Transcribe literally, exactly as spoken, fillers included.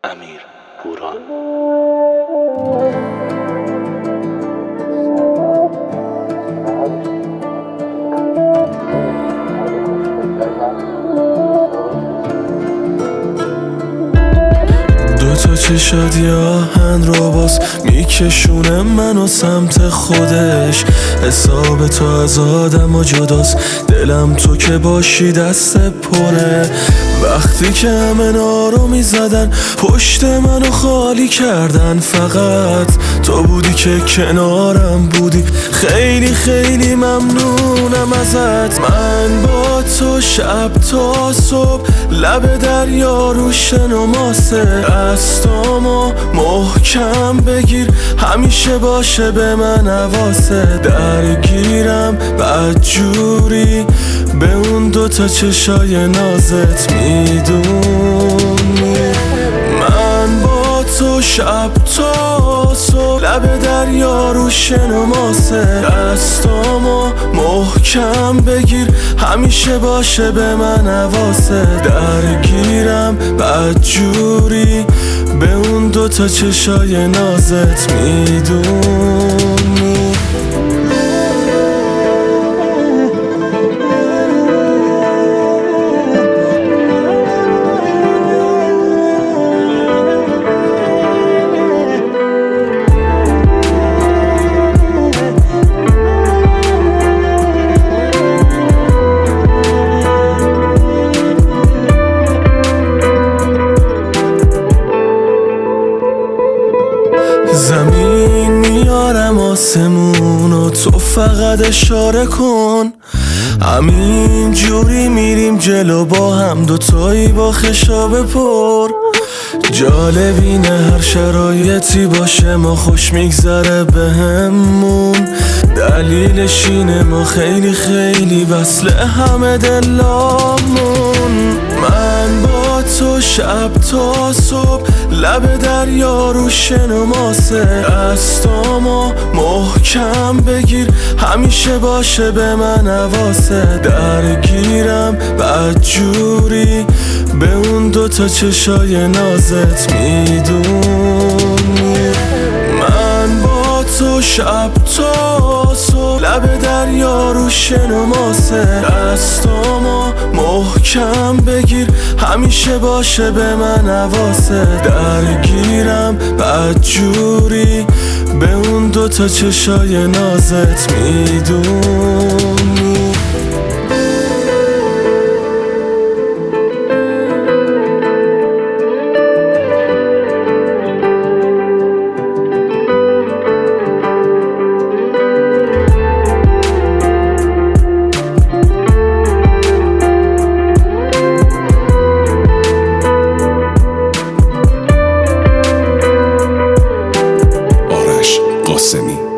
امیر پوران. دوتا چشات یه آهن رو باز میکشونه منو سمت خودش. حساب تو از آدم و جداست، دلم تو که باشی دست پره. وقتی که همه نارو میزدن پشت منو خالی کردن، فقط تو بودی که کنارم بودی. خیلی خیلی ممنونم ازت. من با تو شب تا صبح لب دریا رو شن و ماسه. دستامو محکم بگیر همیشه باشه به من حواسه. درگیرم بدجوری به اون دوتا چشای نازت، میدونی من با تو شب تا صبح لب دریا رو شن و ماسه. دستامو محکم بگیر همیشه باشه به من حواسه. درگیرم بدجوری به اون دوتا چشای نازت، میدونی زمین میارم آسمون و تو فقط اشاره کن. همین جوری میریم جلو با هم دوتایی با خشاب پر. جالبینه هر شرایطی باشه ما خوش میگذره بهمون. دلیلش اینه ما خیلی خیلی وصل همه دلامون. من با تو شب تا صبح لب دریا رو شن و ماسه. دستامو محکم بگیر همیشه باشه به من حواسه. درگیرم بدجوری به اون دوتا چشای نازت، میدونی من با تو شب تا صبح لب دریا رو شن و ماسه. دستامو محکم بگیر همیشه باشه به من حواسه. درگیرم بدجوری به اون دوتا چشای نازت، میدونی قاسمی.